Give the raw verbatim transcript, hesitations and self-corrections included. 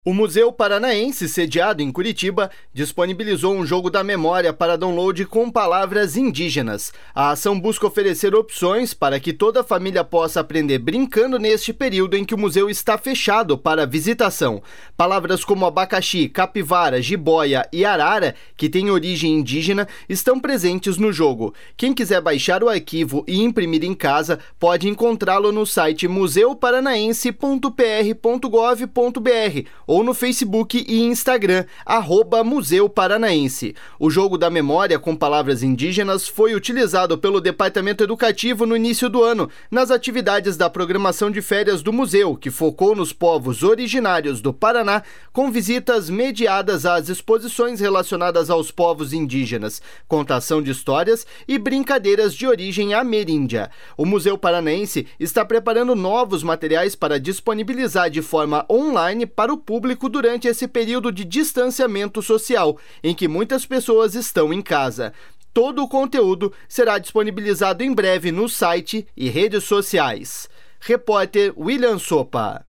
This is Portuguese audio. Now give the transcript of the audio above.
O Museu Paranaense, sediado em Curitiba, disponibilizou um jogo da memória para download com palavras indígenas. A ação busca oferecer opções para que toda a família possa aprender brincando neste período em que o museu está fechado para visitação. Palavras como abacaxi, capivara, jiboia e arara, que têm origem indígena, estão presentes no jogo. Quem quiser baixar o arquivo e imprimir em casa, pode encontrá-lo no site museu paranaense ponto p r ponto gov ponto b r ou no Facebook e Instagram, arroba Museu Paranaense. O jogo da memória com palavras indígenas foi utilizado pelo Departamento Educativo no início do ano, nas atividades da programação de férias do museu, que focou nos povos originários do Paraná, com visitas mediadas às exposições relacionadas aos povos indígenas, contação de histórias e brincadeiras de origem ameríndia. O Museu Paranaense está preparando novos materiais para disponibilizar de forma online para o público durante esse período de distanciamento social, em que muitas pessoas estão em casa. Todo o conteúdo será disponibilizado em breve no site e redes sociais. Repórter William Sopa.